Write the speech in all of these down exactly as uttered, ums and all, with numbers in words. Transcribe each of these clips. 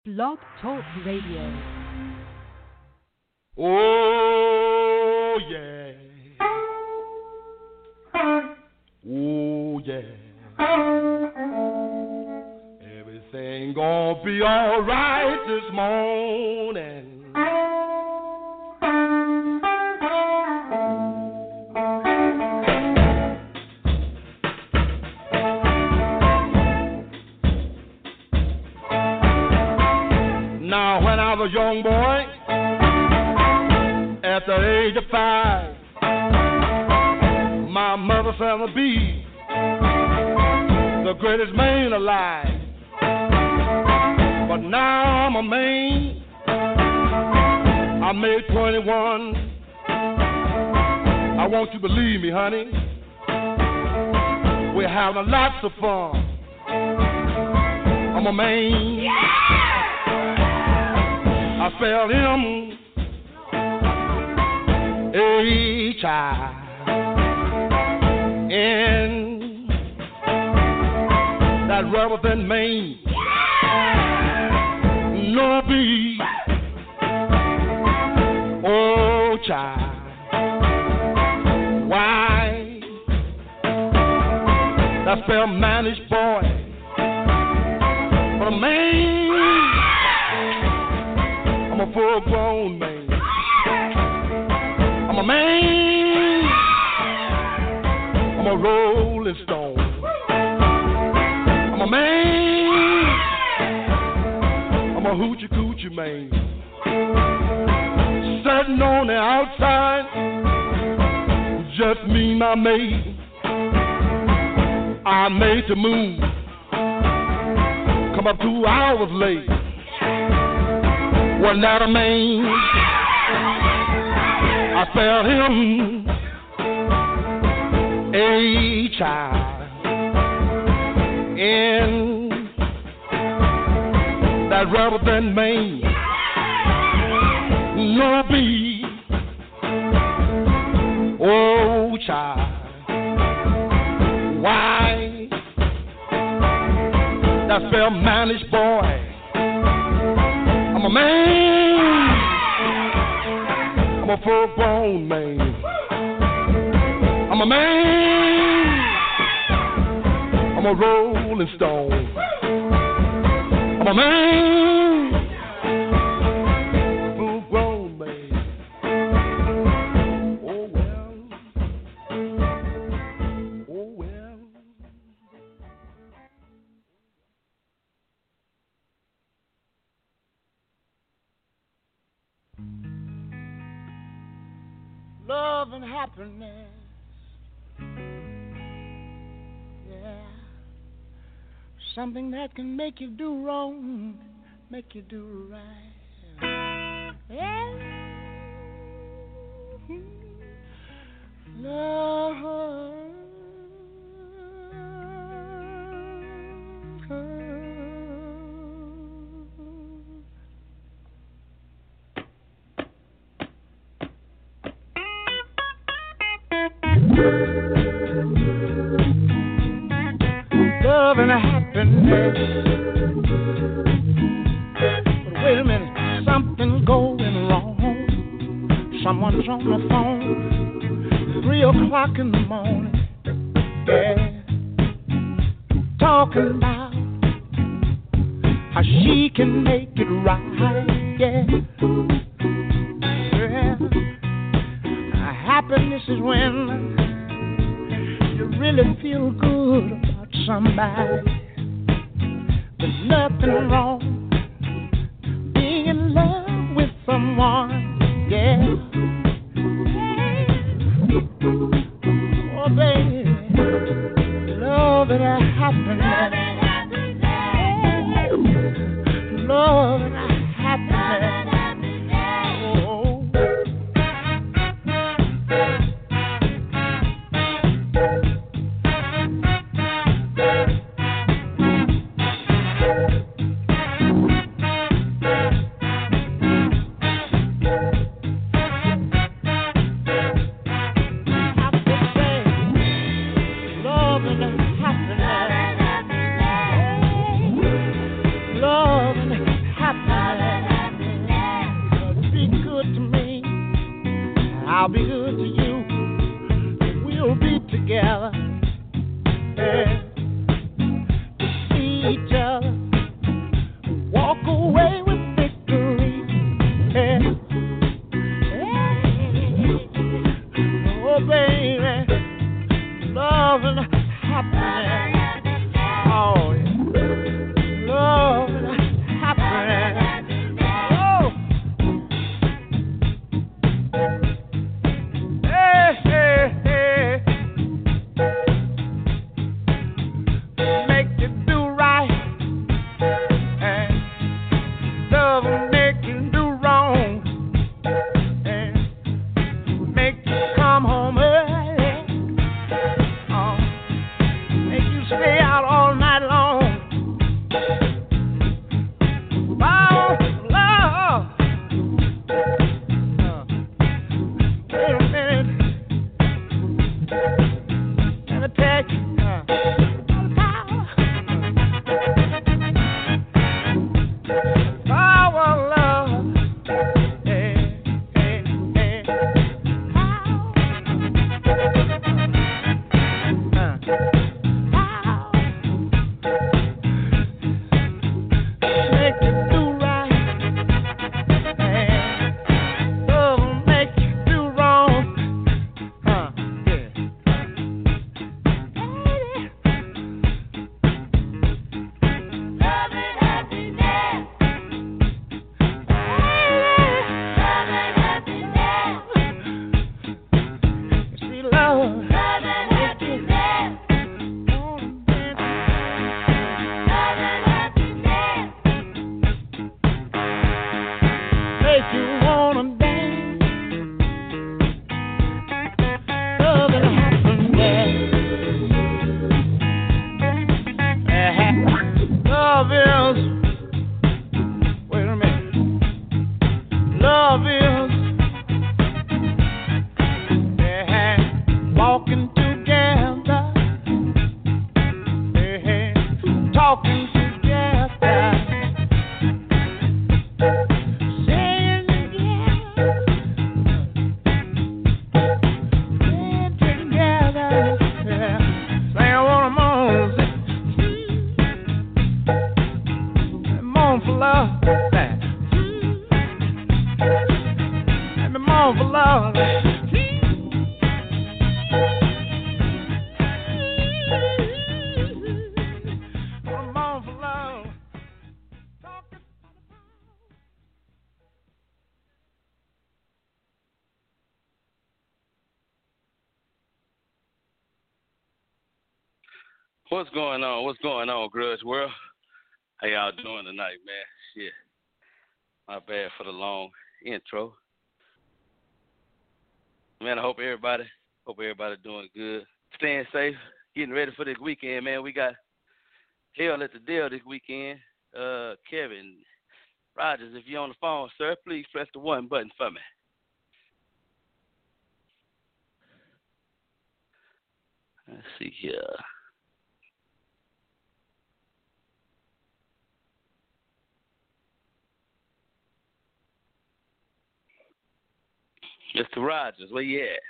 Blog Talk Radio. Oh, yeah. Oh, yeah. Everything gonna be all right this morning. Now, when I was a young boy, at the age of five, my mother said I'd be the greatest man alive. But now I'm a man. I made twenty-one. I want you to believe me, honey. We're having lots of fun. I'm a man. Yeah! I spelled him H I N. That rather than Maine. No B. Oh, child. Why? That spell managed boy. But a man, I'm a full grown man. I'm a man. I'm a rolling stone. I'm a man. I'm a hoochie coochie man. Sitting on the outside, just me and my mate. I made the move. Come up two hours late. Wasn't that a man? I spelled him H I N. That rather than Maine. No B. Oh, child. Why? That spell managed boy. I'm a man. I'm a full-grown man. I'm a man. I'm a rolling stone. I'm a man. Full-grown man. Oh well. Oh well. Love and happiness, yeah, something that can make you do wrong, make you do right, yeah. Love. Love and happiness. But wait a minute, something going wrong. Someone's on the phone, three o'clock in the morning, yeah, talking about how she can make it right, yeah. Yeah. Happiness is when you really feel good about somebody. There's nothing wrong being in love with someone, yeah. Oh, baby, love and happiness. Love and happiness. I'll be good to you. We'll be together. Yeah. See each other. Walk away with victory. Yeah. Yeah. Oh, baby. Love and happiness. Oh, yeah. Love and happiness. Oh. Hey, hey, hey. Make you do right. And love will make you do wrong. And make you come home early. Oh. Make you stay out all night long. Oh, love. Uh, wait a minute. Let me tell you. Uh, power, love. Hey, hey, hey. Uh, make you do right. And love will make you do wrong. Huh, yeah. Love and happiness. Love and happiness. See, love. Love and happiness. Love and happiness. Make you wanna dance. Love and happiness. Uh-huh. Love is. Wait a minute. Love is. Uh-huh. Walking together. Uh-huh. Talking together. Saying together. Saying together. Yeah. Saying what I'm on. I'm on for love. I'm on for love. I'm on for love. What's going on? What's going on, Grudge World? How y'all doing tonight, man? Shit. My bad for the long intro. Man, I hope everybody, hope everybody doing good. Staying safe, getting ready for this weekend, man. We got Hell at the Deal this weekend. Uh, Kevin Rogers, if you're on the phone, sir, please press the one button for me. Let's see here. Mister Rogers, where you at?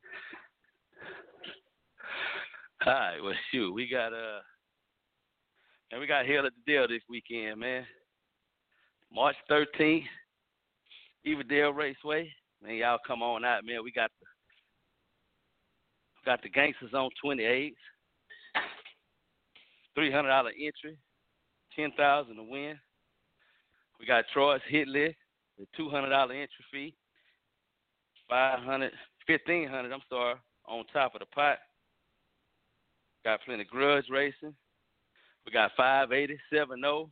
All right, well, shoot, we got uh, and we got Hell at the Deal this weekend, man. March thirteenth, Evadale Raceway. Man, y'all come on out, man. We got the, got the Gangsters on twenty-eighth. three hundred dollars entry, ten thousand dollars to win. We got Troy's Hit List, the two hundred dollars entry fee. five hundred dollars, fifteen hundred dollars, I'm sorry, on top of the pot. Got plenty of grudge racing. We got five eighty, seven oh.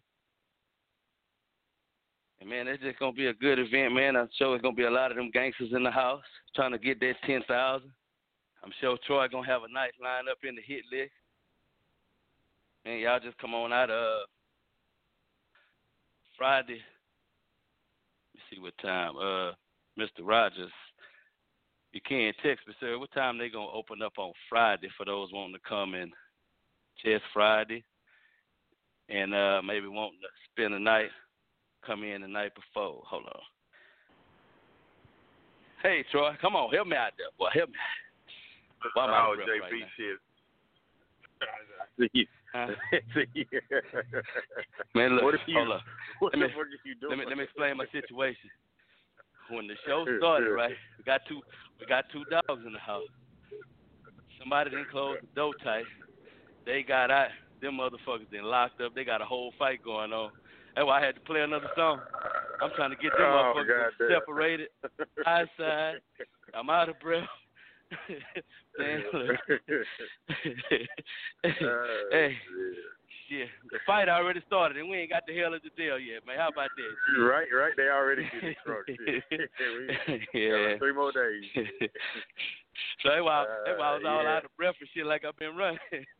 And, man, it's just going to be a good event, man. I'm sure it's going to be a lot of them gangsters in the house trying to get that ten thousand dollars. I'm sure Troy going to have a nice lineup in the hit list. Man, y'all just come on out uh, Friday. Let me see what time. Uh, Mister Rogers, you can text me, sir. What time they going to open up on Friday for those wanting to come and test Friday and uh, maybe wanting to spend the night, come in the night before. Hold on. Hey, Troy, come on, help me out there, boy. Help me. Why am I oh, out of J breath P right shit. See, Huh? see. Man, look, what are you? hold up. What Let the me, fuck are you doing? let me let me explain my situation. When the show started, right, we got two we got two dogs in the house. Somebody didn't close the door tight. They got out. Them motherfuckers then locked up. They got a whole fight going on. That's why I had to play another song. I'm trying to get them Oh, motherfuckers goddamn. separated. Outside. I'm out of breath. Man, look. Oh, hey, shit. shit. The fight already started, and we ain't got the hell of the deal yet, man. How about that? Right, right. They already getting drunk. Shit. we yeah. got three more days. So that's why, Uh, that's why I was all yeah. out of breath and shit like I've been running.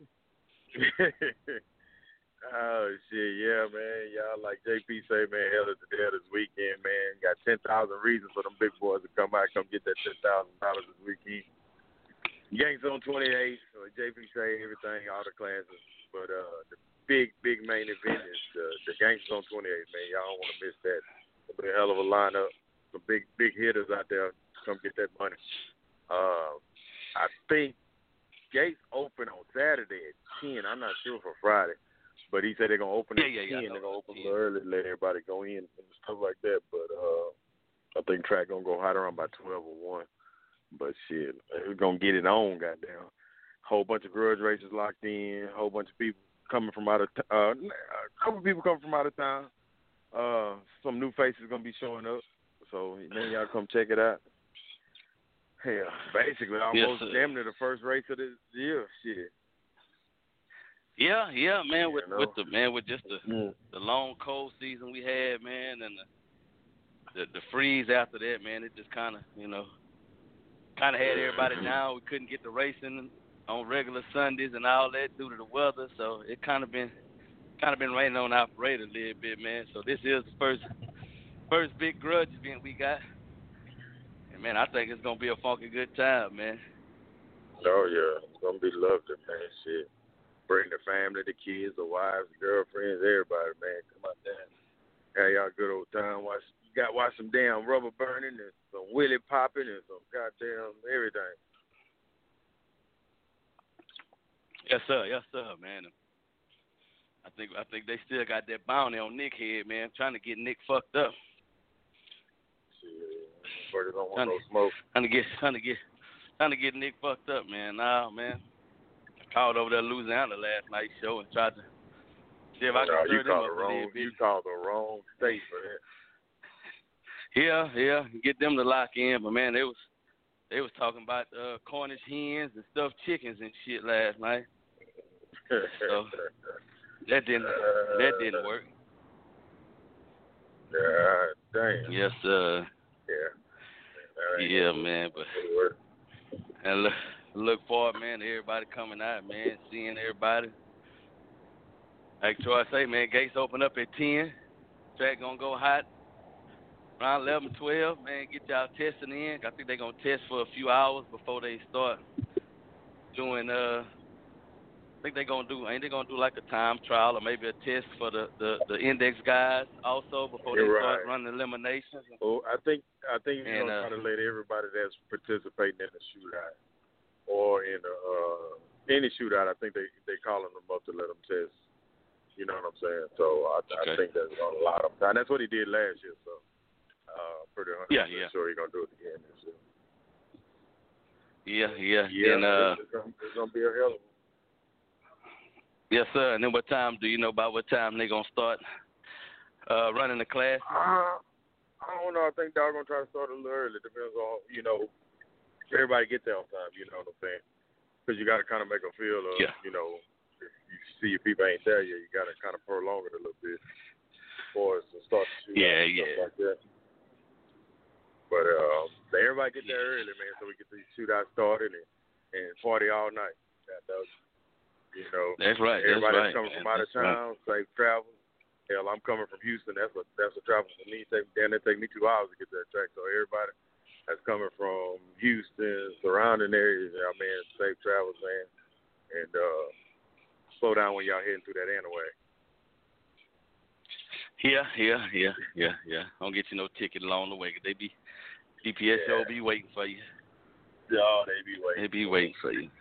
Oh shit, yeah, man. Y'all like J P say, man, hell is the deal this weekend, man. Got ten thousand reasons for them big boys to come out, come get that ten thousand dollars this weekend. Gangs on twenty-eight, so J P say everything, all the classes. But uh, the big, big main event is the the Gangsters on twenty-eight, man. Y'all don't want to miss that. It'll be a hell of a lineup. Some big, big hitters out there. Come get that money. Uh, I think gates open on Saturday at ten. I'm not sure for Friday. But he said they're going to open yeah, at yeah, yeah, ten. They're going to open a yeah. little early to let everybody go in and stuff like that. But uh, I think track going to go hot around by twelve or one. But shit, we're going to get it on, goddamn. Whole bunch of grudge races locked in. Whole bunch of people coming from out of t- uh, a couple people coming from out of town. Uh, some new faces going to be showing up. So, man, y'all come check it out. Hell, basically almost yes, damn near the first race of this year. Shit. Yeah, yeah, man. With you know? with the man with just the Mm. the long cold season we had, man, and the the, the freeze after that, man, it just kind of you know kind of had everybody down. We couldn't get the racing on regular Sundays and all that due to the weather, so it kind of been kind of been raining on the operator a little bit, man. So this is the first first big grudge event we got, and man, I think it's gonna be a funky good time, man. Oh yeah, it's gonna be lovely, man. Shit. Bring the family, the kids, the wives, the girlfriends, everybody, man. Come out there. Have y'all a good old time. Watch, you got watch some damn rubber burning and some wheelie popping and some goddamn everything. Yes, sir. Yes, sir, man. I think I think they still got that bounty on Nick head, man. Trying to get Nick fucked up. Shit, burgers don't want Trying no to, smoke. trying to get trying to get trying to get Nick fucked up, man. Nah, man. I called over there to Louisiana last night show and tried to see if I could No, stir you them called up the a wrong. little bit. You called the wrong state for that. Yeah, yeah, get them to lock in. But man, they was they was talking about uh, Cornish hens and stuffed chickens and shit last night. So that didn't that didn't work. God damn. Yes, uh, Yeah. yeah, man. But and look, look forward, man, to everybody coming out, man, seeing everybody. Like Troy say, man, gates open up at ten. Track gonna go hot around eleven, twelve. Man, get y'all testing in. I think they're gonna test for a few hours before they start doing. Uh, I think they're gonna do. Ain't they gonna do like a time trial or maybe a test for the, the, the index guys also before they You're start right. running eliminations? Well, I think I think you're And, gonna uh, try to let everybody that's participating in the shootout or in the uh, any shootout. I think they they calling them up to let them test. You know what I'm saying? So I, Okay. I think that's gonna allow them time. That's what he did last year. So uh, pretty one hundred percent Yeah, yeah. sure he's gonna do it again this year. Yeah, yeah. Yeah, And, uh, it's, gonna, it's gonna be a hell of a. yes, sir. And then what time do you know about what time they gonna start uh, running the class? Uh, I don't know. I think they're gonna try to start a little early. Depends on you know everybody get there on time. You know what I'm saying? Because you got to kind of make a feel of Yeah. you know if you see your people ain't there yet, you got to kind of prolong it a little bit for us to start to shoot Yeah, out and yeah. stuff like that. But uh, everybody get there early, man, so we get these shootouts started and, and party all night. That does, you know. That's right. That's Everybody right. that's coming man. from out of That's right. town, safe travel. Hell, I'm coming from Houston. That's a that's a travel for me. Take damn, it take me two hours to get to that track. So everybody that's coming from Houston, surrounding areas, I mean, safe travels, man. And uh, slow down when y'all heading through that anyway. Yeah, yeah, yeah, yeah, yeah. Don't get you no ticket along the way. 'Cause they be D P S Yeah. show be waiting for you. Oh, they be waiting. They be waiting for you.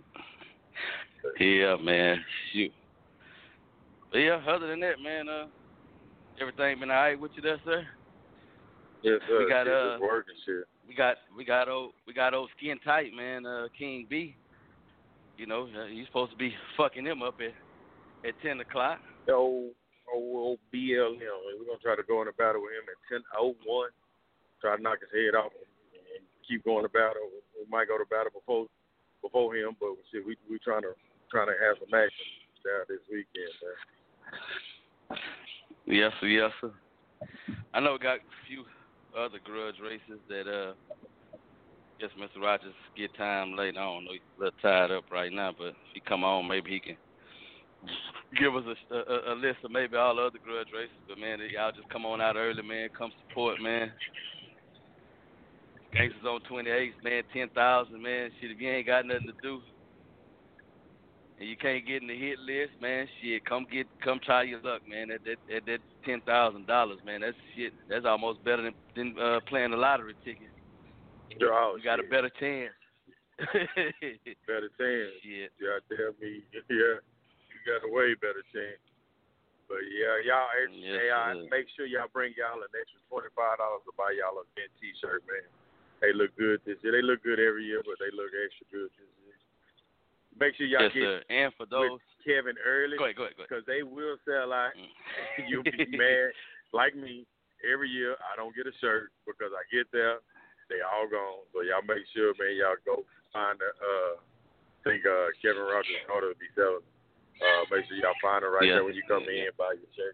Yeah, man. Shoot. But yeah, other than that, man, uh, everything been all right with you there, sir? Yes, sir. We got shit, uh, just working shit. we got we got old we got old skin tight, man. Uh, King B. You know, uh, you supposed to be fucking him up at at ten o'clock. Old, old, old B L M. We're gonna try to go in a battle with him at ten oh one. Try to knock his head off and, and keep going to battle. We might go to battle before before him, but shit, we we trying to trying to have some action down this weekend, man. Yes, sir. Yes, sir. I know we got a few other grudge races that uh, guess Mister Rogers get time later. I don't know. He's a little tied up right now, but if he come on, maybe he can give us a, a, a list of maybe all the other grudge races. But man, y'all just come on out early, man. Come support, man. Gangsters on twenty-eighth, man. ten thousand, man. Shit, if you ain't got nothing to do and you can't get in the hit list, man, shit, come get, come try your luck, man. At that, at that ten thousand dollars, man, that's shit. That's almost better than, than uh, playing the lottery ticket. Oh, you got shit. a better chance. Better chance. Shit. Y'all tell me, yeah, you got a way better chance. But yeah, y'all, Yes, hey, I, sir. make sure y'all bring y'all an extra twenty-five dollars to buy y'all a mint T-shirt, man. They look good this year. They look good every year, but they look extra good this year. Make sure y'all Yes, get sir. And for those, with Kevin early, go ahead, go ahead, go ahead. because they will sell out. Mm. You'll be mad. Like me, every year I don't get a shirt because I get there, they all gone. So y'all make sure, man, y'all go find the, uh, I think uh, Kevin Rogers' daughter will be selling. Uh, make sure y'all find her right Yeah. there when you come in and buy your shirt.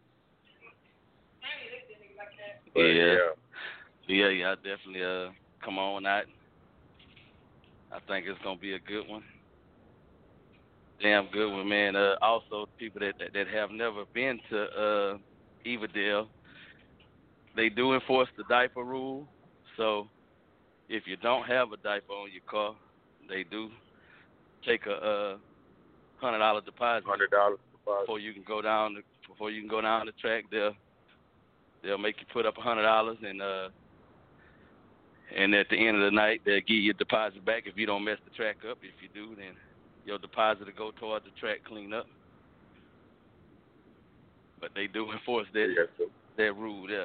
But, Yeah. yeah. Yeah, yeah, definitely uh, come on out. I think it's going to be a good one. Damn good one, man. Uh, also, people that, that that have never been to uh, Evadale, they do enforce the diaper rule. So if you don't have a diaper on your car, they do take a uh, hundred dollar deposit Hundred dollars before you can go down. The, before you can go down the track, they'll they'll make you put up a hundred dollars, and uh, and at the end of the night, they'll give you your deposit back if you don't mess the track up. If you do, then your deposit will go toward the track cleanup. But they do enforce that Yes, sir. that rule there.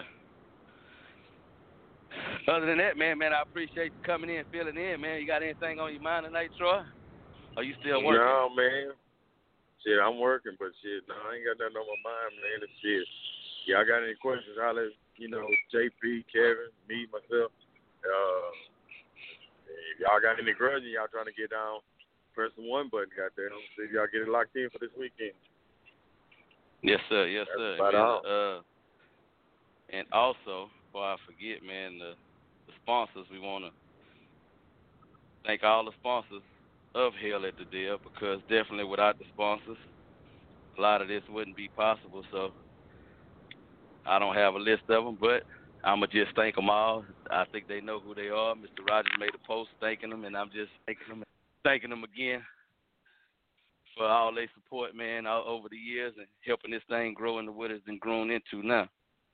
Other than that, man, man, I appreciate you coming in, filling in, man. You got anything on your mind tonight, Troy? Are you still working? No, man. Shit, I'm working, but shit, no, I ain't got nothing on my mind, man. It's shit. Y'all got any questions? Holler, you know, J P, Kevin, me, myself. Uh, if y'all got any grudges, y'all trying to get down, press the one button, goddamn. See if y'all get it locked in for this weekend. Yes, sir. Yes, That's sir. about Man, all. uh, and also, before I forget, man, the, the sponsors, we want to thank all the sponsors of Hell at the Deal, because definitely without the sponsors, a lot of this wouldn't be possible. So I don't have a list of them, but I'm going to just thank them all. I think they know who they are. Mister Rogers made a post thanking them, and I'm just thanking them, thanking them again for all their support, man, all over the years and helping this thing grow into what it's been grown into now.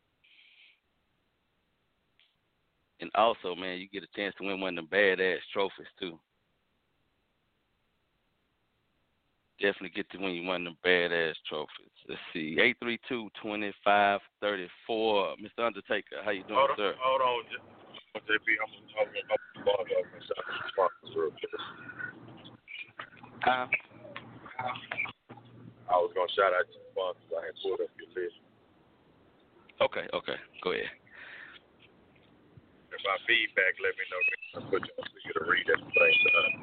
And also, man, you get a chance to win one of them badass trophies, too. Definitely get to win one of them badass trophies. Let's see, eight three two, two five three four. Mister Undertaker, how you doing, hold on, sir? Hold on, J P. I'm going to log off and shout out the sponsors real quick. Huh? I was going to shout out your sponsors. I had pulled up your list. Okay, okay, go ahead. If my feedback, let me know. I'll put you on so you to read at the same time.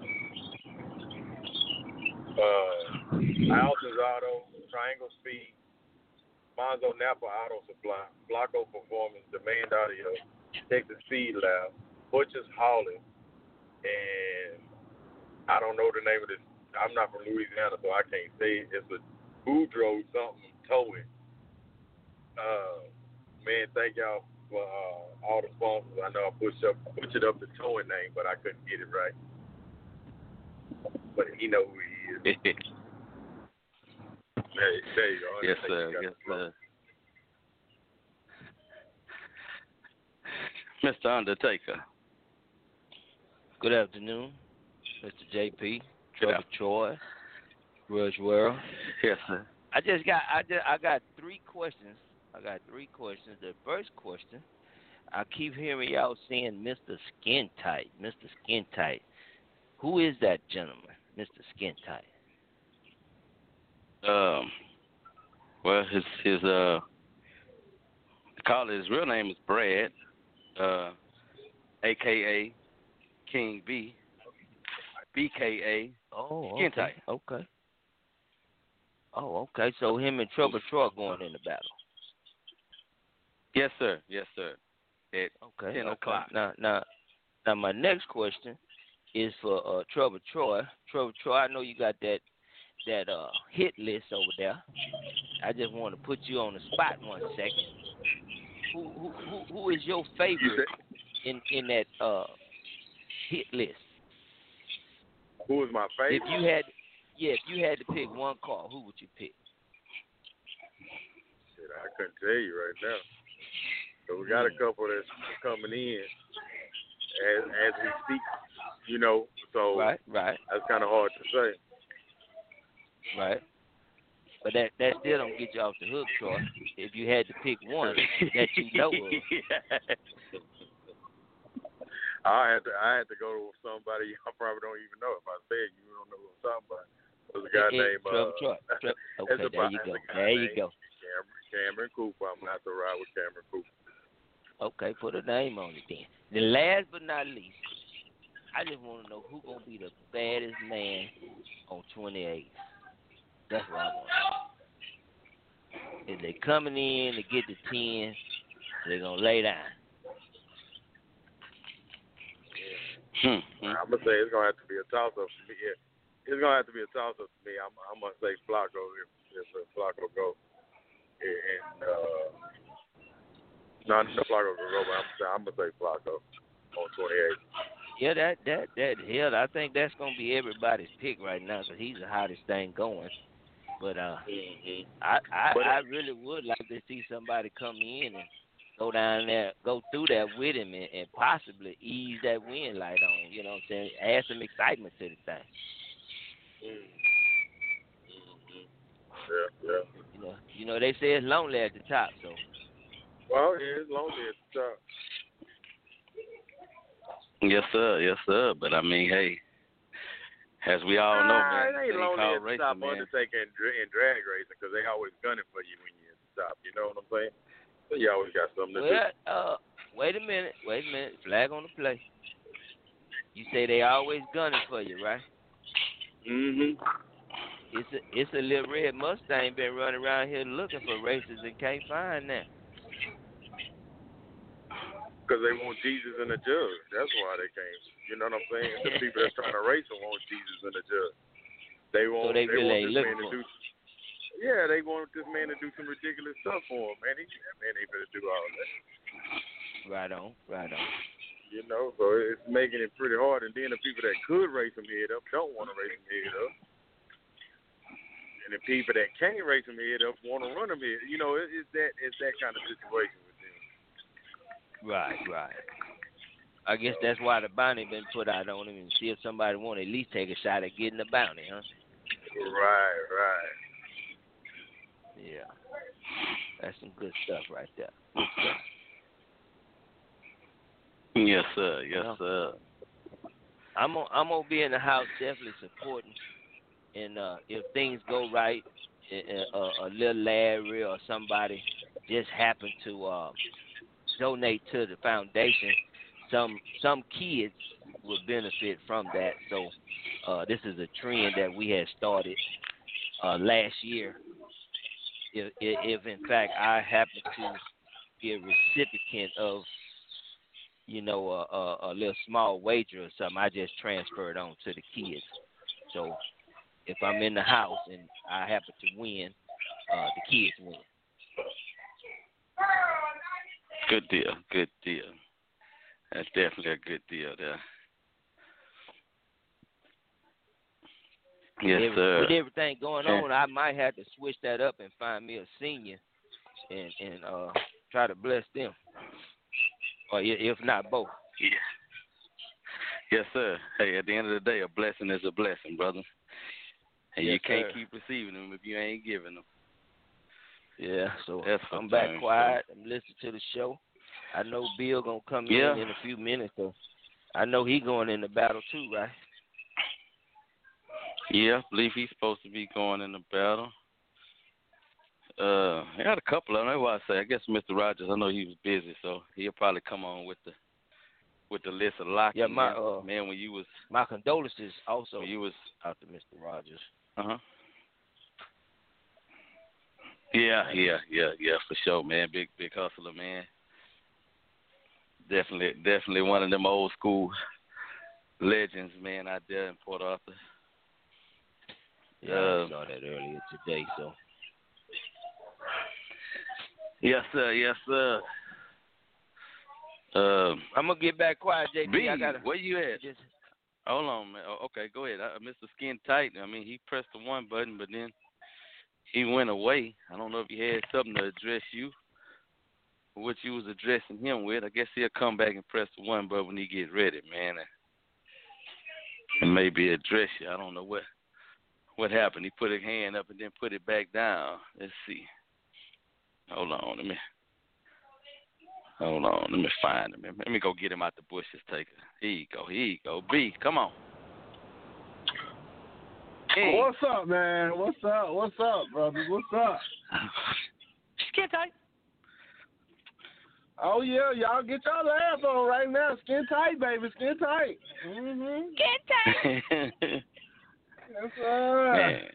Uh, Alton's Auto, Triangle Speed, Monzo Napa Auto Supply, Blocko Performance, Demand Audio, Texas Speed Lab, Butcher's Hauling, and I don't know the name of this. I'm not from Louisiana, so I can't say it. It's a Boudreaux something towing. Uh, man, thank y'all for uh, all the sponsors. I know I pushed up, butchered up the towing name, but I couldn't get it right. But he know who he is. Hey, there you go. Yes, sir. Yes, sir. Mister Undertaker. Good afternoon, Mister J P, Good Trevor Troy, Rush World. Yes, sir. I just got I just I got three questions. I got three questions. The first question, I keep hearing y'all saying Mister Skin Tight, Mister Skin Tight. Who is that gentleman, Mister Skin Tight? Um, well, his his uh, call it his real name is Brad, uh, A K A King B, B K A Oh, Skin okay, Tight. okay. Oh, okay. So him and Trouble Troy going in the battle. Yes, sir. Yes, sir. At Okay. ten okay. o'clock. Now, now, now, my next question is for uh, Trouble Troy. Trouble Troy, I know you got that that uh, hit list over there. I just want to put you on the spot one second. Who who who, who is your favorite in in that uh, hit list? Who is my favorite? If you had, yeah, if you had to pick one call, who would you pick? Shit, I couldn't tell you right now. So we got a couple that's coming in as as we speak, you know. So Right, right, that's kind of hard to say. right. But that that still don't get you off the hook, Troy. If you had to pick one that you know of. I had to I had to go to somebody I probably don't even know. If I say it, you don't know who I'm talking about. There's a guy It- it- named Trevor uh, Troy. Tre- there's Okay, a there guy- you go. there's a guy There you named go. Cameron, Cameron Cooper. I'm gonna have to ride with Cameron Cooper. Okay, put a name on it then. The last but not least, I just want to know who gonna be the baddest man on twenty-eighth. That's what I want to know. If they coming in to get the ten, they gonna lay down. Hmm. I'm gonna say it's gonna have to be a toss up for me. Yeah. It's gonna have to be a toss up for me. I'm, I'm gonna say Flacco if, if uh, Flacco go. And uh, not no Flacco can go, but I'm, I'm gonna say Flacco on twenty-eight. Yeah, that that that hell, I think that's gonna be everybody's pick right now because he's the hottest thing going. But uh, Mm-hmm. I I, But, I really would like to see somebody come in and go down there, go through that with him, and, and possibly ease that wind light on. You know what I'm saying? Add some excitement to the thing. Mm-hmm. Yeah, yeah. You know, you know they say it's lonely at the top, so. Well, yeah, it's lonely at the top. Yes, sir. Yes, sir. But I mean, hey, as we all know, Nah, man, it ain't they lonely call at the racing, top, man. Undertaker and, dra- and drag racing, because they always gunning for you when you're at the top. You know what I'm saying? So you always got something to Well, uh, wait a minute, wait a minute. Flag on the play. You say they always gunning for you, right? do. Mm-hmm. It's a it's a little red Mustang been running around here looking for races and can't find that. Because they want Jesus and the judge. That's why they came. You know what I'm saying? The people that's trying to race them want Jesus and the judge. They want. So they really want ain't this looking man for to him. do. Yeah, they want this man to do some ridiculous stuff for him, man. He, that man ain't gonna do all that. Right on, right on. You know, so it's making it pretty hard. And then the people that could race him head up don't want to race him head up. And the people that can't race him head up want to run him head. You know, it, it's that it's that kind of situation with them. Right, right. I guess that's why the bounty been put out on him and see if somebody want to at least take a shot at getting the bounty, huh? Right, right. Yeah. That's some good stuff right there. Good stuff. Yes, sir. Yes, Well, sir. I'm gonna, I'm gonna be in the house definitely supporting, and uh, if things go right, uh, a little Larry or somebody just happen to uh, donate to the foundation, some some kids will benefit from that. So uh, this is a trend that we had started uh, last year. If, if, if in fact I happen to be a recipient of, you know, a, a, a little small wager or something, I just transfer it on to the kids. So if I'm in the house and I happen to win, uh, the kids win. Good deal. Good deal. That's definitely a good deal there. Yes, Every, sir. with everything going on, I might have to switch that up and find me a senior and and uh, try to bless them. or i- if not both. Yeah. Yes, sir. Hey, at the end of the day, a blessing is a blessing, brother. And Yes, you can't sir. keep receiving them if you ain't giving them. Yeah, so That's for I'm back darn quiet. I'm listening to the show. I know Bill gonna come Yeah. in in a few minutes, so I know he going in the battle too, right? Yeah, I believe he's supposed to be going in the battle. Uh, I got a couple of them. That's why I say. I guess Mister Rogers. I know he was busy, so he'll probably come on with the with the list of locking. Yeah, my in. uh, man, when you was my condolences also when you was out to Mister Rogers. uh huh. Yeah, yeah, yeah, yeah, for sure, man. Big, big hustler, man. Definitely, definitely one of them old school legends, man, out there in Port Arthur. Yeah, Uh, I saw that earlier today. So yes, sir. Yes, sir. Um, I'm gonna get back quiet, J P. B, I gotta. where you at? Just, Hold on, man. Oh, okay, go ahead. Uh, Mister Skin Tight. I mean, he pressed the one button, but then he went away. I don't know if he had something to address you, what you was addressing him with. I guess he'll come back and press the one button when he get ready, man, and, and maybe address you. I don't know what what happened. He put his hand up and then put it back down. Let's see. Hold on, let me. Hold on, let me find him. Let me go get him out the bushes, take it. Here you go, here you go. B, come on. Hey. What's up, man? What's up? What's up, brothers? What's up? Skin Tight. Oh yeah, y'all get y'all laugh on right now. Skin tight, baby. Skin tight. Mhm. Skin Tight. That's right. Man.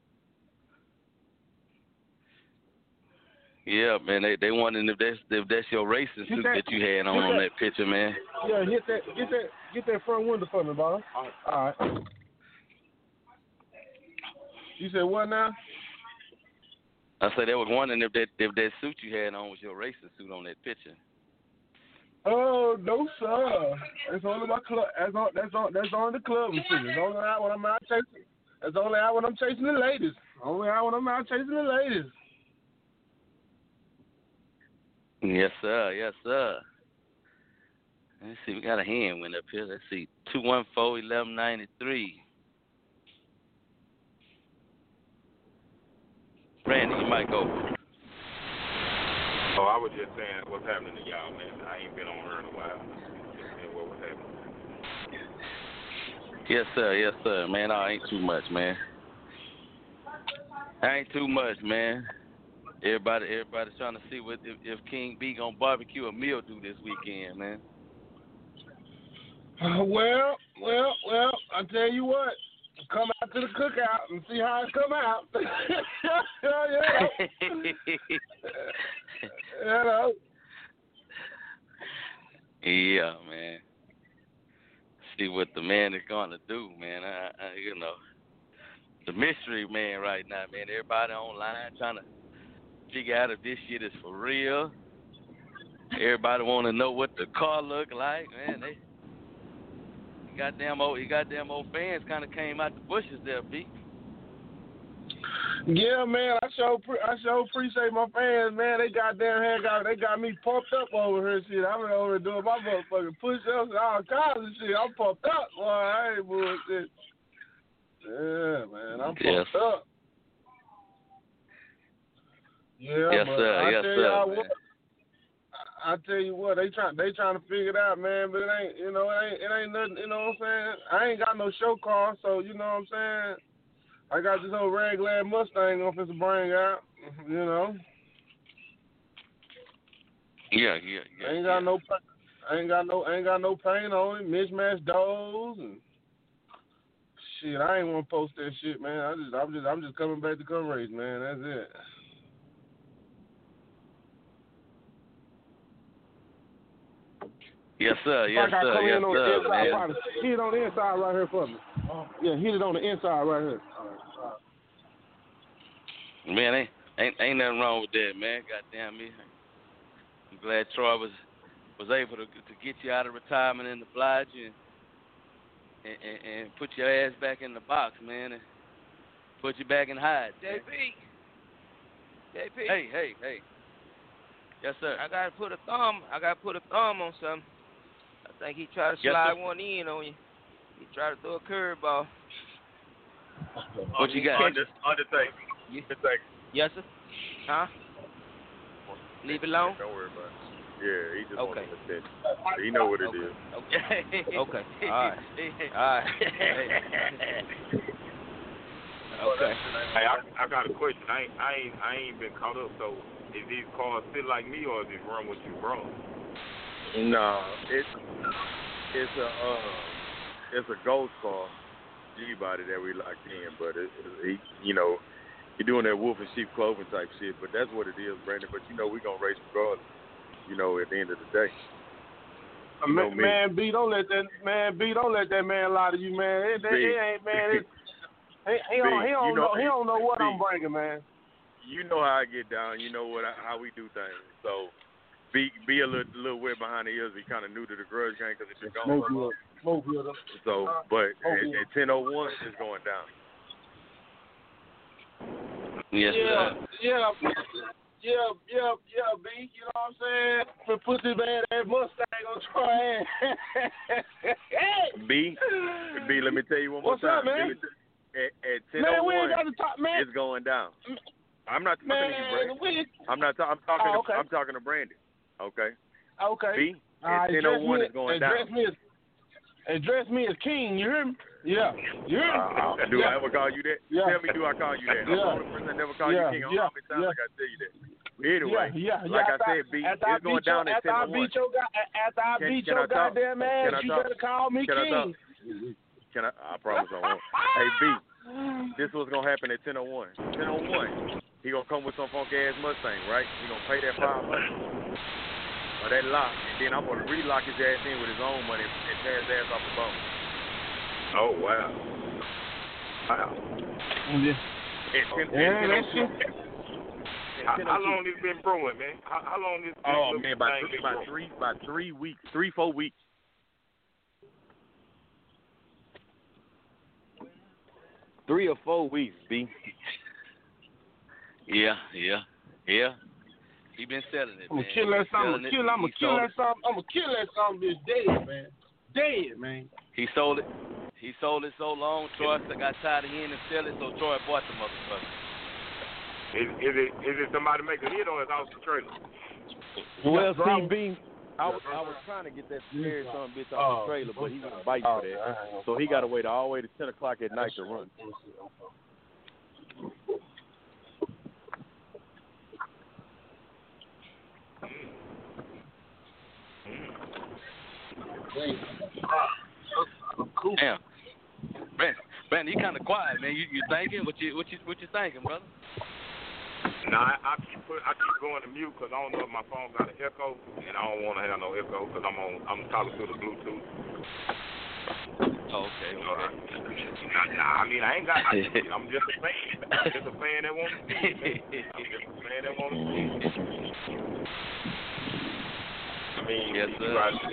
Yeah, man, they they wondering if that's if that's your racing suit that, that you had on on that picture, man. Yeah, hit that, get that, get that front window for me, boss. All right. You said what now? I said they was wondering if that if that suit you had on was your racing suit on that picture. Oh no, sir. That's only my club. That's on. That's on. That's on the club and shit. It's only out when I'm out chasing. That's only out when I'm chasing the ladies. Only out when I'm out chasing the ladies. Yes, sir. Yes, sir. Let's see. We got a hand went up here. Let's see. Two one four eleven ninety three. Randy, you might go. Oh, I was just saying what's happening to y'all, man. I ain't been on her in a while. Just saying what was happening. Yes, sir. Yes, sir. Man, no, ain't too much, man. Ain't too much, man. Everybody, everybody's trying to see what if, if King B gonna barbecue a meal do this weekend, man. Uh, well, well, well. I tell you what. Come out to the cookout and see how it come out. yeah. you know. Yeah, man. See what the man is gonna do, man. I, I, you know, the mystery man right now, man. Everybody online trying to figure out if this shit is for real. Everybody want to know what the car look like, man. They goddamn old, you goddamn old fans kind of came out the bushes there, B. Yeah, man. I sure, pre- I sure appreciate my fans, man. They goddamn had got, they got me pumped up over here, shit. I'm over here doing my motherfucking push-ups and all kinds of shit. I'm pumped up, boy. I ain't bullshit. Yeah, man. I'm pumped yes. up. Yeah, yes, but sir. I yes, tell sir. y'all Man. what. I tell you what, they trying they trying to figure it out, man. But it ain't, you know, it ain't, it ain't nothing. You know what I'm saying? I ain't got no show car, so you know what I'm saying. I got this old regular Mustang I'm finna bring out. You know. Yeah, yeah, yeah. I ain't got yeah. no, I ain't got no, I ain't got no paint on it. Mismatched doors and shit. I ain't want to post that shit, man. I just, I'm just, I'm just coming back to come race, man. That's it. Yes, sir. Yes, I sir. come Yes, in on sir, the inside, man. probably. Hit it on the inside right here for me. Yeah, hit it on the inside right here. Man, ain't, ain't ain't nothing wrong with that, man. Goddamn me. I'm glad Troy was was able to to get you out of retirement and oblige you and, and, and put your ass back in the box, man, and put you back in hide. J P. J P. Hey, hey, hey. Yes, sir. I gotta put a thumb. I gotta put a thumb on something. I think he tried to Yes, slide sir. one in on you. He tried to throw a curveball. What you got? Under, undertaker. Yeah. Undertaker. Yes, sir. Huh? Leave it alone. Don't worry about it. Yeah, he just Okay. wants to attention. He know what it Okay. is. Okay. Okay. All right. All right. Okay. Hey, I, I got a question. I ain't, I ain't, I ain't been caught up. So, is these cars still like me, or is it run what you run? No, it's it's a uh, it's a ghost car, G body that we locked in, but it, it, he, you know, you're doing that wolf and sheep clothing type shit. But that's what it is, Brandon. But you know, we gonna race regardless. You know, at the end of the day. You know man, me. man, B, don't let that man B, don't let that man lie to you, man. It, it, B. it ain't man. It, he, he don't, he B, don't you know, know- he don't know what B. I'm bringing, man. You know how I get down. You know what I, how we do things. So be be a little little wet behind the ears. He kind of new to the grudge game because it's been going so long. Smoke with him. So, but at, at ten oh one, it's going down. Yes, Yeah, sir. yeah, yeah, yeah, yeah, B. You know what I'm saying? For put this bad ass Mustang on Troy. Hey, B, B. Let me tell you one more What's time. up, man? Let me t- At, at ten man, oh we ain't one, got to talk, man. it's going down. I'm not talking to you, Man, Brandon. we. I'm not. Ta- I'm talking. Oh, to, okay. I'm talking to Brandon. Okay. Okay. B. All At right, ten oh one, address it's going me, down. address me as, address me as king. You hear me? Yeah. You hear me? Uh, do yeah. I ever call you that? Yeah. Tell me, do I call you that? I'm Yeah. the only person that never called Yeah. you king. I don't Yeah. know how many times Yeah. I got to tell you that. Anyway, yeah, yeah, yeah. like after, I said, B, after I it's going beat your, down at after ten I oh one. beat your, go- after I Can- beat can your I talk? goddamn ass, Can I you talk? better call me Can I king. talk? Can I? I promise I won't. Hey, B, this was gonna happen at ten oh one. ten oh one, he gonna come with some funky ass Mustang, right? He gonna pay that five hundred or that lock, and then I'm gonna relock his ass in with his own money and tear his ass off the boat. Oh wow. Wow. Yeah. At ten, Yeah, at that shit. How, how long this been brewing, man? How, how long this? Oh this man, little about thing three, been about brewing? three, about three weeks, three, four weeks. Three or four weeks, B. Yeah, yeah, yeah. He been selling it, I'm man. gonna kill that He son. I'm selling gonna it. kill. I'm He gonna kill sold that son. I'm gonna kill that son bitch dead, man. Dead, man. He sold it. He sold it so long, Troy got tired of hearing him sell it, so Troy bought the motherfucker. Is, is it is it somebody make a hit or is it off the trailer? Well, bro. C B, I was I was trying to get that scared son bitch off Oh. the trailer, but he wouldn't bite for that. So he got to wait all the way to ten o'clock at night to run. Damn. Man, man, you kind of quiet, man. You you thinking? What you what you what you thinking, brother? Nah, I, I keep put, I keep going to mute because I don't know if my phone got an echo, and I don't want to have no echo because I'm on I'm talking through the Bluetooth. Oh, okay, All okay. right. Nah, nah, I mean I ain't got. I, I'm just a fan. I'm just a fan that wants to see it, man. I'm just a fan that wants to see it. I mean, Yes, you sir. guys-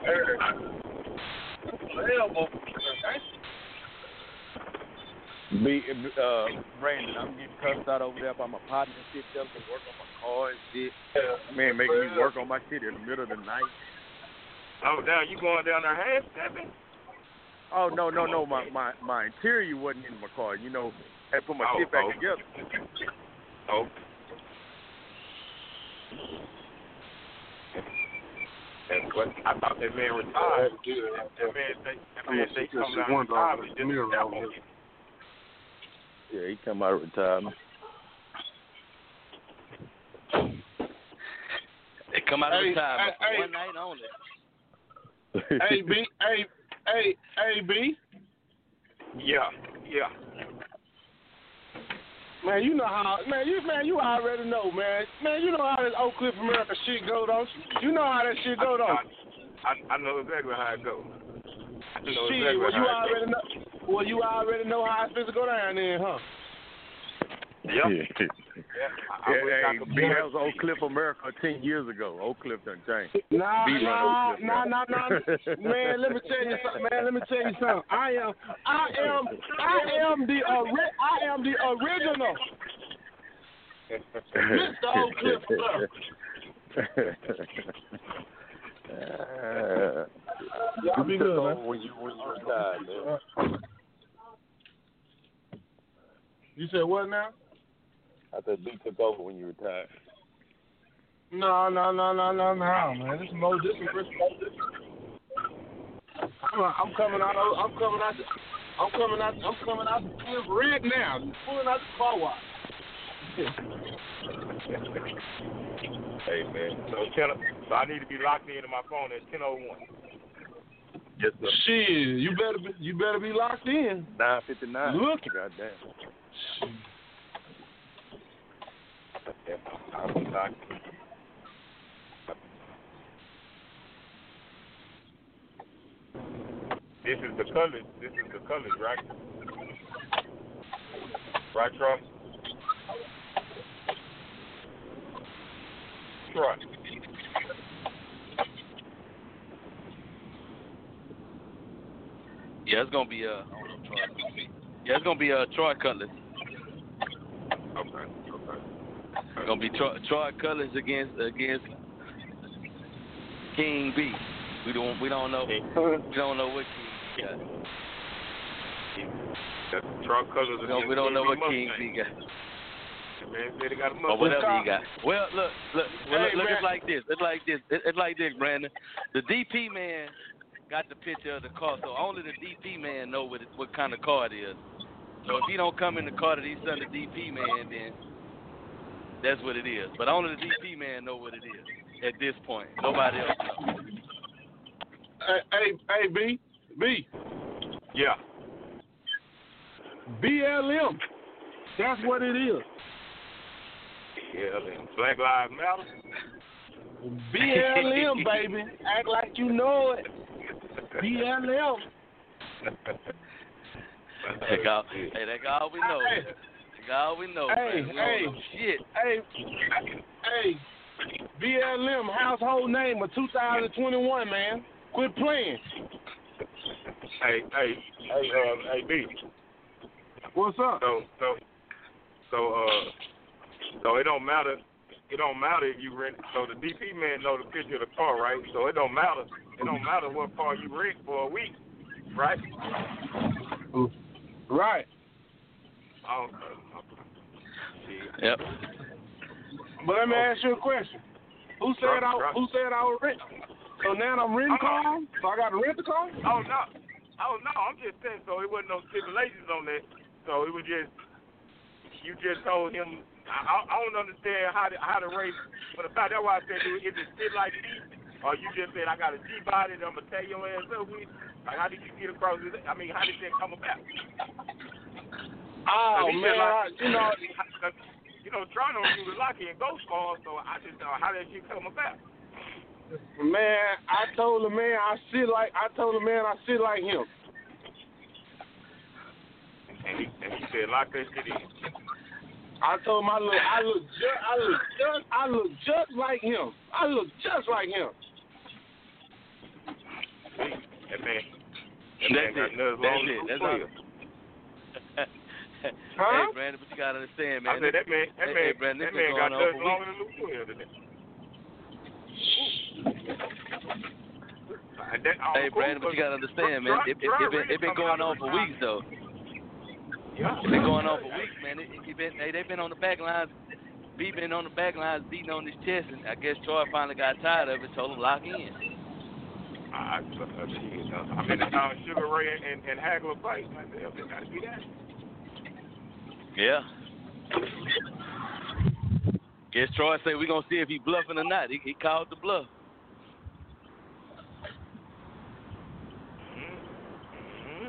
Hell, B, uh, Brandon, I'm getting cussed out over there by my partner and shit, telling me to work on my car and shit. Man, making me work on my shit in the middle of the night. Oh, down, you going down there half stepping? Oh no, no, no, my my my interior wasn't in my car. You know, I had to put my Oh, shit back oh. together. Oh. That's what I thought that man retired. That man say that man say come down and retire, but just step on it. Yeah, he come out of retirement. They come out of Hey, retirement hey, for one night only. hey, B, hey, hey, hey, B. Yeah, yeah. Man, you know how, man, you man, you already know, man. Man, you know how this Oak Cliff America shit go, don't you? You know how that shit go, don't you? I, I, I know exactly how it goes. I know Shit, exactly well, you how it already know. Well, you already know how it's supposed to go down there, huh? goes. Yep. Yeah. I, I Yeah, wish I hey, could B, that was Oak Cliff America ten years ago. Oak Cliff done changed. Nah, Be nah, right nah, on, nah, nah. Man, let me tell you something. Man, let me tell you something. I am, I am, I am the, ori- I am the original Mister Oak Cliff America. uh, Y'all be you took good, over man. when you when you retired, man. You said what now? I said B took over when you retired. No, no, no, no, no, no, man. This is Mo. This is Chris. I'm, I'm coming out. of- I'm coming out. I'm coming out. I'm coming out the field red now. Just pulling out the car wash. Hey man, so ten, so I need to be locked into my phone at ten oh one. Yes, sir. Shit, you better be. You better be locked in. Nine fifty nine. Look. Goddamn. Yeah, I'll be locked. This is the colors. This is the colors, right? Right, Troy? Troy. Yeah, it's gonna be uh, I don't know, Troy. Yeah, it's gonna be uh, Troy Cutlass. Okay. Okay. It's gonna be Troy, Troy Cutlass against against King B. We don't we don't know we don't know what King B got. That's Troy colors. We don't, we don't know what King B got. The man said he got a Or Mustang. whatever he got. Well, look, look, well, look, Hey, look man. it's like this. It's like this. It- It's like this, Brandon. The D P man got the picture of the car, so only the D P man know what it, what kind of car it is. So if he don't come in the car that he's son the D P man, then that's what it is. But only the D P man know what it is at this point. Nobody else knows. Hey, hey, hey, B, B, Yeah. B L M. That's what it is. Yeah. Then Black Lives Matter. B L M, baby. Act like you know it. B L M. That's all, hey, that's all we know. Hey. That's all we know. Hey, man. We hey. don't know shit. Hey, hey, B L M household name of two thousand twenty-one, man. Quit playing. Hey, hey, hey, uh, hey, B. What's up? So, so, so, uh, so it don't matter. It don't matter if you rent. So the D P man know the picture of the car, right? So it don't matter. It don't matter what car you rent for a week, right? Right. Oh, Yep. But let me ask you a question. Who said I Right. who said I was rent? So now I'm renting car? So I got to rent the car? oh no, oh no. I'm just saying. So it wasn't no stipulations on that. So it was just you just told him. I, I, I don't understand how to how to race. But about that's why I said, dude, is it still like this? Or you just said I got a G body that I'm gonna tell your ass up with? Like how did you get across this? I mean, how did that come about? Oh, He man. said, like, I, you know, you know, Toronto do the Locky and Ghost Cars, so I just know how that shit come about. man, I told the man I sit like, I told the man I sit like him. And he, and he said, lock that shit in. I told him I look, I look, just, I look, just, I look just like him. I look just like him. See, that man, that That's man got it. nuts That's long it. as That's a all. twelve. Huh? Hey, Brandon, but you gotta understand, man. I said that man, that Hey, man, hey, Brandon, that this been man got going on nuts for longer than Luke twelve today. And that, oh, Hey, cool, Brandon, but you gotta understand, man. It, it, it, it, been, it been going on for weeks, though. Yeah. It been going on for weeks, man. It, it been, hey, they've been on the back lines. B been on the back lines beating on his chest, and I guess Troy finally got tired of it, told him lock in. I, I, I mean, the time Sugar Ray and, and Hagler fight, I said, it gotta be that. Yeah. Guess Troy said we gonna see if he bluffing or not. He, he called the bluff. Mm-hmm.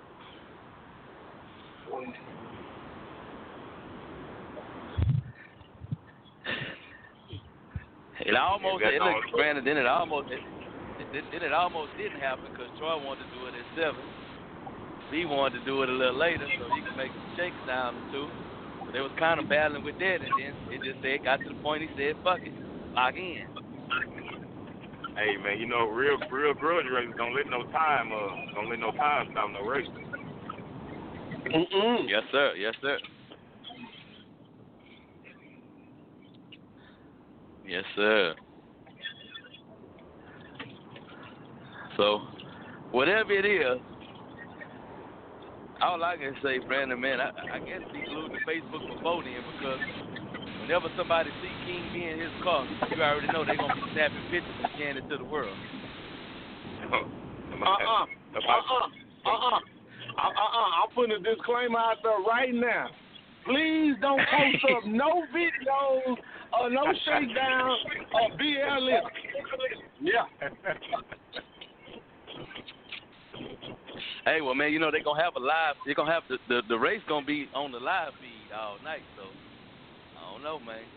It almost, Yeah, it that's look, all. granted, then it almost, it, it, it, it almost didn't happen because Troy wanted to do it at seven. B wanted to do it a little later so he could make some shakes down the two. But they was kind of battling with that, and then it just said, got to the point he said, fuck it, lock in. Hey man, you know, real real grudge racers don't let no time uh don't let no time stop no race. Mm-mm. Yes, sir. Yes, sir. Yes, sir. So, whatever it is, all I can say, Brandon, man, I, I guess be glued to Facebook before then because whenever somebody see King B in his car, you already know they're going to be snapping pictures and sharing it to the world. Uh-uh. Uh-uh. Uh-uh. Uh-uh. I'm putting a disclaimer out there right now. Please don't post up no videos or no shakedown or B L M. Yeah. Hey, well, man, you know they're gonna have a live. They're gonna have the, the the race gonna be on the live feed all night. So I don't know, man.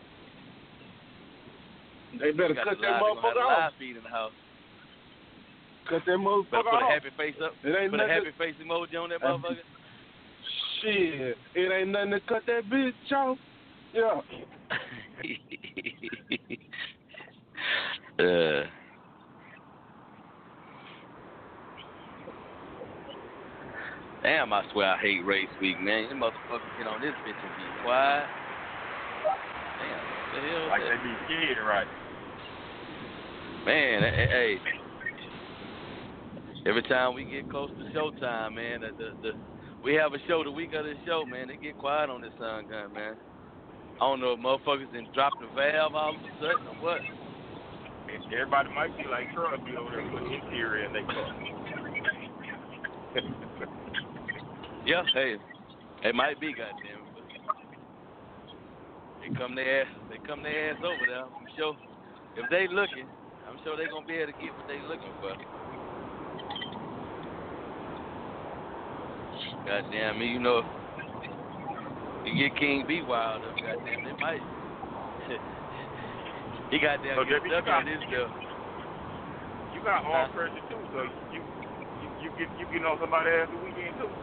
They better cut that motherfucker off. Live feed in the house. Cut that motherfucker Better put off. a happy face up. It ain't put a nothing. happy face emoji on that motherfucker. Shit, it ain't nothing to cut that bitch off. Yeah. uh. Damn, I swear I hate race week, man. You motherfuckers get on this bitch and be quiet. Damn, what the hell? Like that? they be scared, right? Man, hey, hey. Every time we get close to showtime, man, the, the, the we have a show the week of the show, man. They get quiet on this sun gun, man. I don't know if motherfuckers done dropped the valve all of a sudden or what. Everybody might be like Troy be over there putting interior in their car. Yeah, hey, it might be, goddamn. But they come their ass, they come their ass over there. I'm sure if they looking, I'm sure they gonna be able to get what they looking for. Goddamn me, you know, you get King B wild up, goddamn, they might. he goddamn So get J B, stuck you got, in this bill. You got arm pressure too, so you you you get you get on somebody ass the weekend too.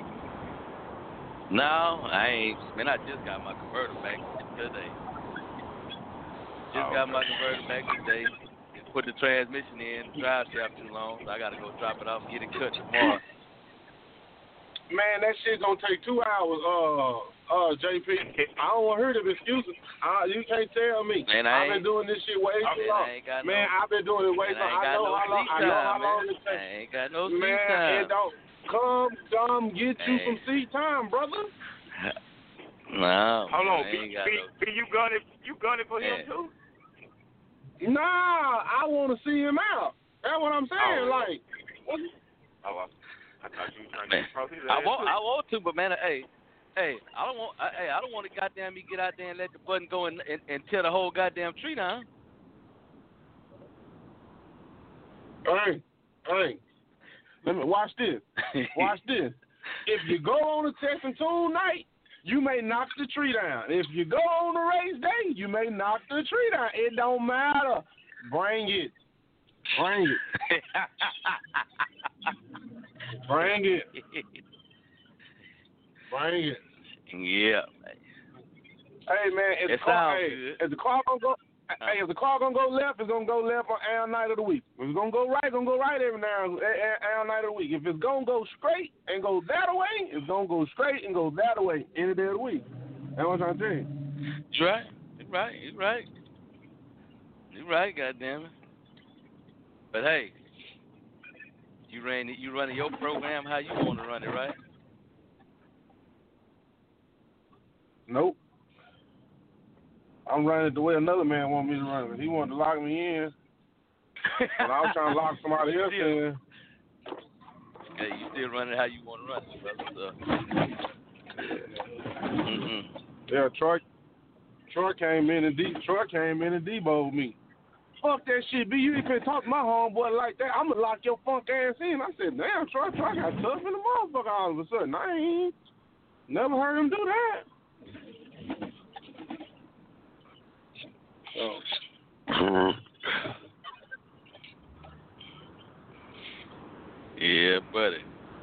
No, I ain't. Man, I just got my converter back today. Just Oh, got okay. my converter back today. Put the transmission in. The drive shaft too long, so I gotta go drop it off and get it cut tomorrow. Man, that shit gonna take two hours, uh, uh, J P. I don't want to hear the excuses. Uh, you can't tell me. Man, I I've been doing this shit way too man, long. I ain't got Man, no, I've been doing it way too man, long. I I know ain't how got no long. I seat know how time, long man. it takes. I ain't got no seat Man, time. it don't come, come get you Hey. some seat time, brother. No, Hold on, I be, ain't got be, no. be you gunning you gunning for him Yeah. too? Nah, I want to see him out. That's what I'm saying. Oh. Like, what? Oh, I, I thought you were trying Man, to cross his I ass want, too. I want to, but man, hey, hey, I don't want, I, hey, I don't want to goddamn me get out there and let the button go and, and, and tear the whole goddamn tree down. Hey, hey, let me watch this. Watch this. If you go on a test and tune night, you may knock the tree down. If you go on the race day, you may knock the tree down. It don't matter. Bring it. Bring it. Bring it. Bring it. Yeah. Hey man, if It the car, sounds hey, good. if the car gonna go, hey, if the car gonna go left, it's gonna go left on our night of the week. If it's gonna go right, it's gonna go right every now and our night of the week. If it's gonna go straight and go that way, it's gonna go straight and go that way any day of the week. That's what I'm trying to tell you. You're right. You're right. You're right. You're right. Goddamn it. But hey, you ran you running your program how you want to run it, right? Nope. I'm running it the way another man wanted me to run it. He wanted to lock me in, but I was trying to lock somebody else in. Hey, you still running how you want to run it, brother. So. Mm-mm. Yeah, Troy. Troy came in and de- Troy came in and deboed me. Fuck that shit, B. You ain't finna talk to my homeboy like that. I'm gonna lock your funk ass in. I said, damn, Troy, Troy got tough in the motherfucker all of a sudden. I ain't never heard him do that. Oh. Yeah, buddy.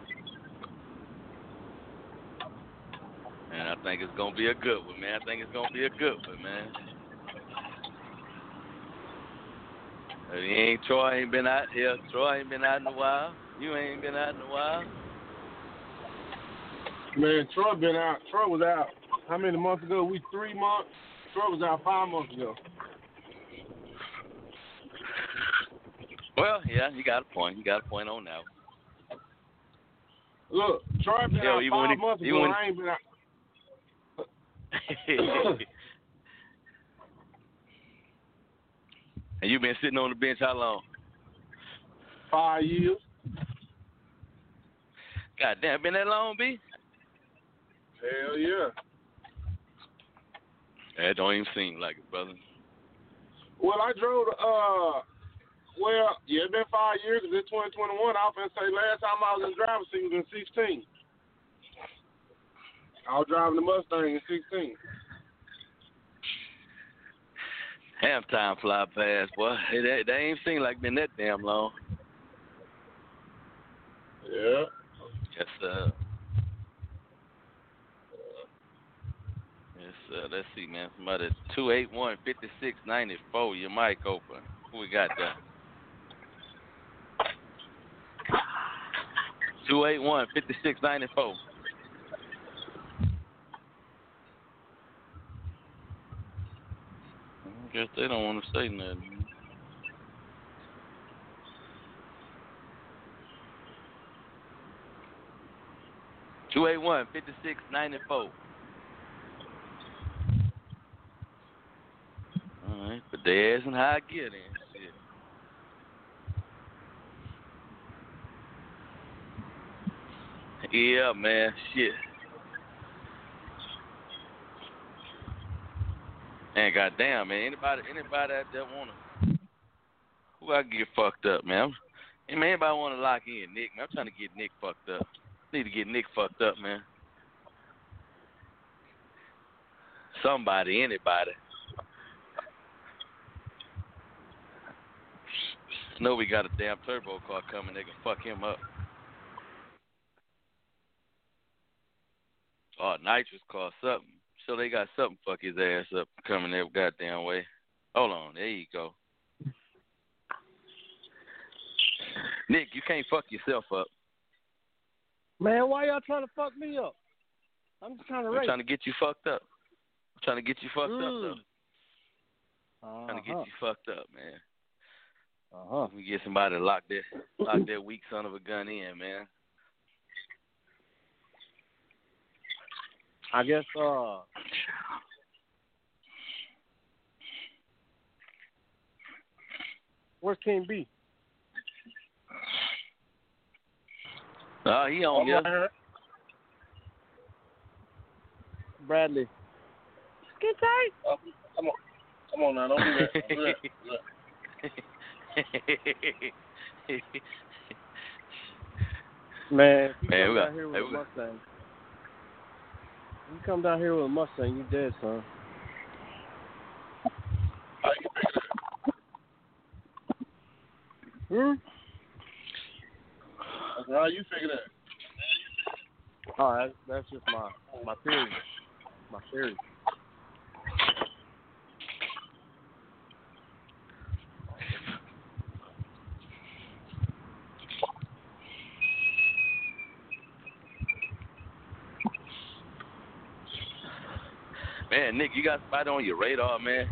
And I think it's gonna be a good one, man. I think it's gonna be a good one, man. Uh, He ain't Troy ain't been out here. Troy ain't been out in a while. You ain't been out in a while. Man, Troy been out. Troy was out. How many months ago? We three months. Troy was out five months ago. Well, yeah, you got a point. You got a point on that one. Look, Troy been Hell, out even five when he, months even ago. when I ain't been out. And you been sitting on the bench how long? Five years. God damn, been that long, B? Hell yeah. That don't even seem like it, brother. Well, I drove the, uh, well, yeah, it's been five years. It's twenty twenty-one. I was going to say last time I was in driving seat was in sixteen. I was driving the Mustang in sixteen. Damn, time fly past, boy. It, it ain't seem like been that damn long. Yeah. Yes, sir. Yes, sir. Let's see, man. Somebody two eight one, five six nine four. Your mic open. Who we got there? two eight one, five six nine four. I guess they don't want to say nothing. two eight one, five six nine four. All right, but there's and how I get in. Shit. Yeah, man. Shit. Man, goddamn, man. Anybody, anybody out there wanna? Who I can get fucked up, man? Hey, man, anybody wanna lock in Nick? Man, I'm trying to get Nick fucked up. Need to get Nick fucked up, man. Somebody, anybody. Know we got a damn turbo car coming. They can fuck him up. Oh, nitrous car, something. So they got something fuck his ass up coming their goddamn way. Hold on, there you go. Nick, you can't fuck yourself up. Man, why y'all trying to fuck me up? I'm just trying to I'm race. trying to get you fucked up. I'm trying to get you fucked mm. up, though. Uh-huh. Trying to get you fucked up, man. Uh-huh. We get somebody to lock their, lock their weak son of a gun in, man. I guess, uh... where's King B? Oh, he on here. Right. Bradley. Get tight. Oh, come on. Come on now. Don't do that. Don't do that. Don't do that. Man, if you Man, come we down got, here with hey, a Mustang, you come down here with a Mustang, you dead, son. How you figure that? Hmm? How you figure that? Oh, that, that's just my my theory. My theory. Man, Nick, you got somebody on your radar, man.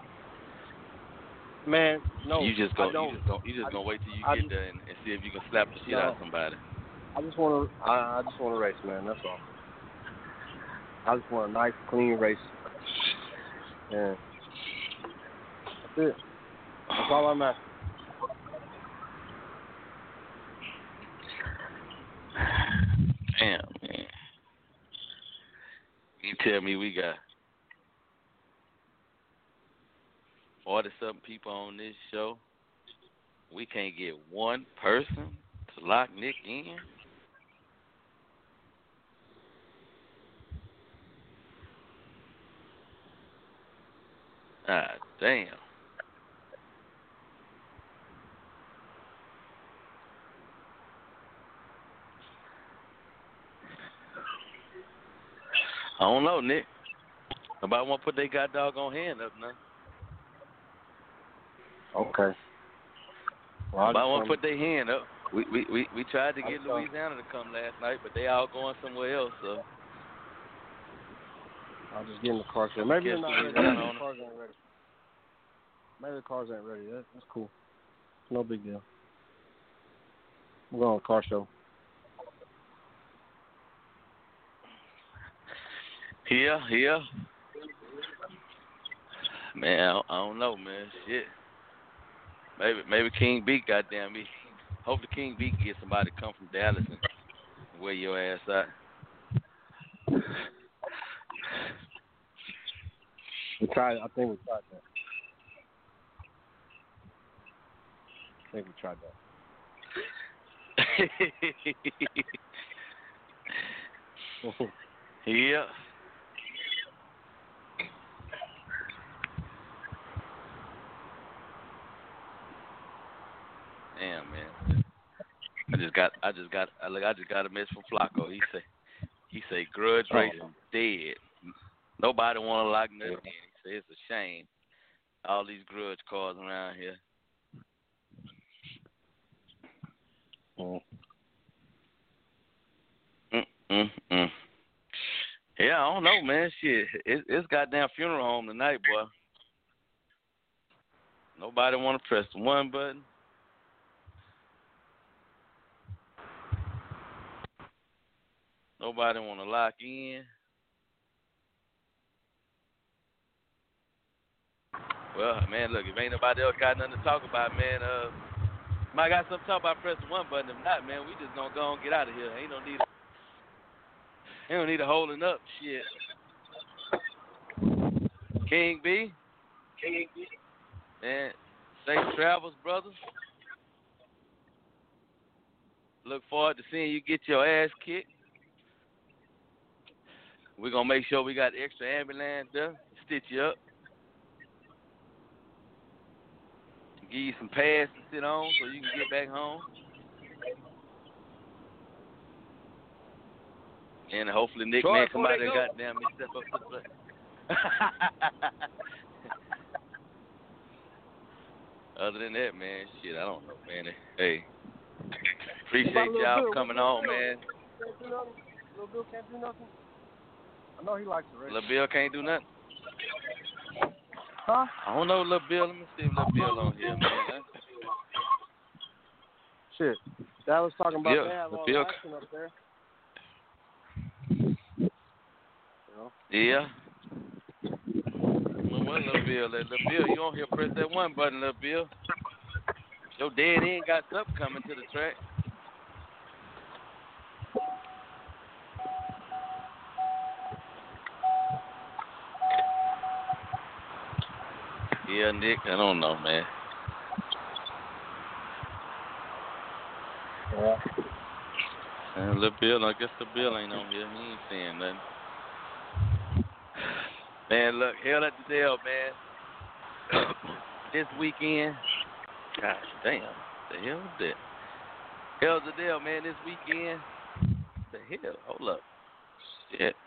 Man, no. You just go. I don't. You just go. You just I, gonna wait till you I get just, there and, and see if you can slap the shit no. out of somebody. I just want to. I, I just want to race, man. That's all. I just want a nice, clean race. Yeah. That's it. That's all I'm asking. Damn, man. You tell me we got forty-something people on this show. We can't get one person to lock Nick in. Ah, damn. I don't know, Nick. Nobody want to put their god doggone hand up now. Okay. Well, Nobody want um, to put their hand up. We we we, we tried to get I'm sorry. Louisiana to come last night, but they all going somewhere else. So I'll just get in the car. So maybe they're Guess not we ready. got Maybe on the cars ain't ready. Maybe the cars ain't ready. That, that's cool. No big deal. I'm going with car show. Yeah, yeah. Man, I don't, I don't know, man. Shit. Maybe maybe King B, goddamn me. Hope the King B can get somebody to come from Dallas and wear your ass out. We tried. I think we tried that. I think we tried that. Yeah. Damn, man. I just got, I just got, I look, I just got a message from Flacco. He say, he say, grudge Oh. racing dead. Nobody want to lock nothing in. He say it's a shame. All these grudge cars around here. Mm. Mm, mm, mm. Yeah, I don't know, man. Shit, it, it's goddamn funeral home tonight, boy. Nobody want to press the one button. Nobody want to lock in. Well, man, look, if ain't nobody else got nothing to talk about, man, uh, might got something to talk about, press the one button. If not, man, we just gonna go and get out of here. Ain't no need of, ain't no need of holding up shit. King B. King B. Man, safe travels, brother. Look forward to seeing you get your ass kicked. We're going to make sure we got extra ambulance there to stitch you up. Give you some pads to sit on so you can get back home. And hopefully Nick, Troy, man, come out there, go. goddamn, me step up to the plate. Other than that, man, shit, I don't know, man. Hey, appreciate y'all Bill, coming Little on, Bill. man. Can't do nothing. Little Bill can't do nothing. I know he likes to race. Little Bill can't do nothing. Huh? I don't know, Little Bill. Let me see if Little Bill on here, man. Shit. That was talking about Bill, they have the all Bill- the action up there. You know? Yeah. Well, what, Little Bill? Little Bill, you on here, press that one button, Little Bill. Your dead end got something coming to the track. Yeah, Nick, I don't know, man. Yeah. Uh, Little Bill, I guess the Bill ain't on here. He ain't saying nothing. Man, look, hell at the Dell, man. This weekend, gosh damn, the hell is that? Hell's the Dell, man, this weekend. The hell, hold up. Shit.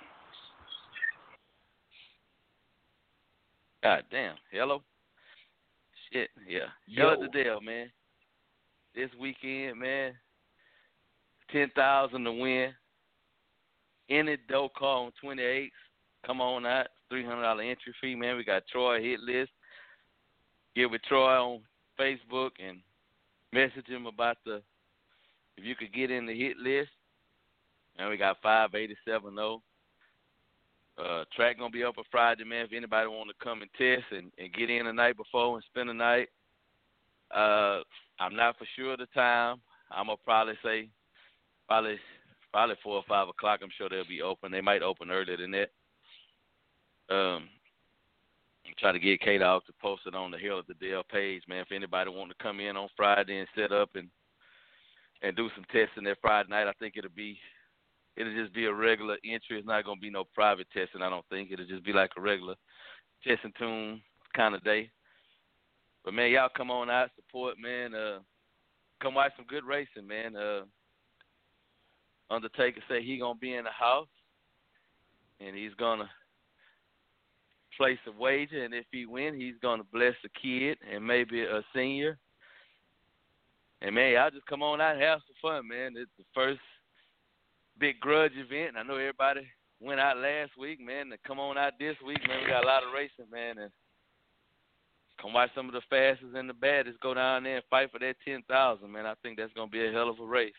God damn, hello? Shit, yeah. Hell at the Dell, man. This weekend, man. ten thousand to win. In it, dough call on twenty-eighth. Come on out. three hundred dollars entry fee, man. We got Troy hit list. Get with Troy on Facebook and message him about the, if you could get in the hit list. And we got five eighty-seven oh. Uh, track going to be open Friday, man. If anybody want to come and test and, and get in the night before and spend the night. Uh, I'm not for sure of the time. I'm going to probably say probably probably four or five o'clock. I'm sure they'll be open. They might open earlier than that. Um, try to get K-Dog to post it on the Hell of the Dale page, man. If anybody want to come in on Friday and set up and and do some testing that Friday night, I think it'll be it'll just be a regular entry. It's not gonna be no private testing. I don't think it'll just be like a regular testing tune kind of day. But man, y'all come on out, support, man. Uh, come watch some good racing, man. Uh, Undertaker say he gonna be in the house and he's gonna place a wager, and if he win, he's gonna bless a kid and maybe a senior. And man, y'all just come on out and have some fun, man. It's the first big grudge event. I know everybody went out last week, man. To come on out this week, man. We got a lot of racing, man, and come watch some of the fastest and the baddest go down there and fight for that ten thousand, man. I think that's gonna be a hell of a race.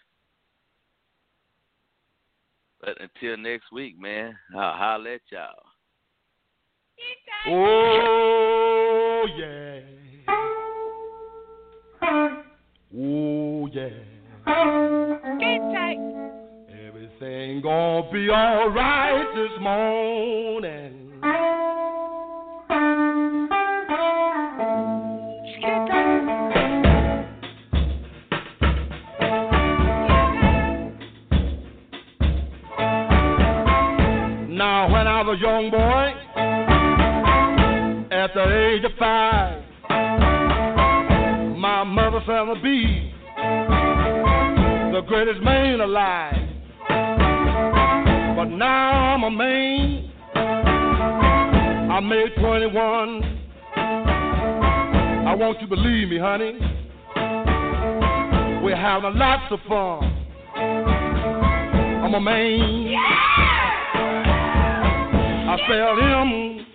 But until next week, man, I'll holler at y'all. Oh yeah. Oh yeah. Get tight. Everything gonna be all right this morning. Get tight. Now when I was a young boy, at the age of five, my mother said to be the greatest man alive. But now I'm a man, I made twenty-one. I want you to believe me, honey, we're having lots of fun. I'm a man, I spell him